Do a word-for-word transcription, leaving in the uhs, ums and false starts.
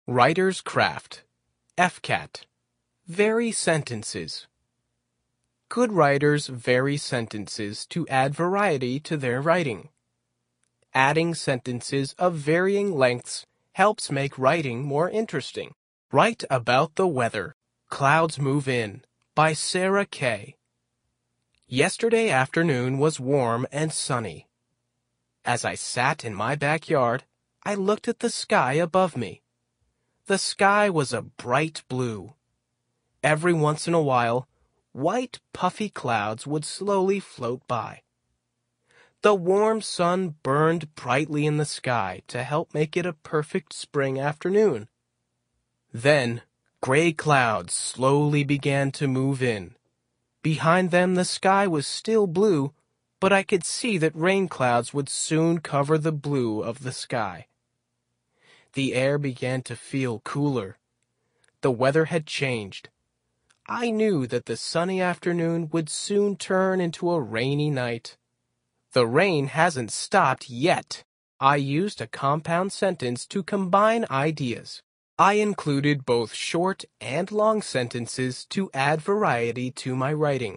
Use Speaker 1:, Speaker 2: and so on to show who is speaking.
Speaker 1: Writer's Craft. F C A T. Vary sentences. Good writers vary sentences to add variety to their writing. Adding sentences of varying lengths helps make writing more interesting. Write about the weather. Clouds Move In by Sarah Kay. Yesterday afternoon was warm and sunny. As I sat in my backyard, I looked at the sky above me. The sky was a bright blue. Every once in a while, white puffy clouds would slowly float by. The warm sun burned brightly in the sky to help make it a perfect spring afternoon. Then, gray clouds slowly began to move in. Behind them the sky was still blue, but I could see that rain clouds would soon cover the blue of the sky. The air began to feel cooler. The weather had changed. I knew that the sunny afternoon would soon turn into a rainy night. The rain hasn't stopped yet. I used a compound sentence to combine ideas. I included both short and long sentences to add variety to my writing.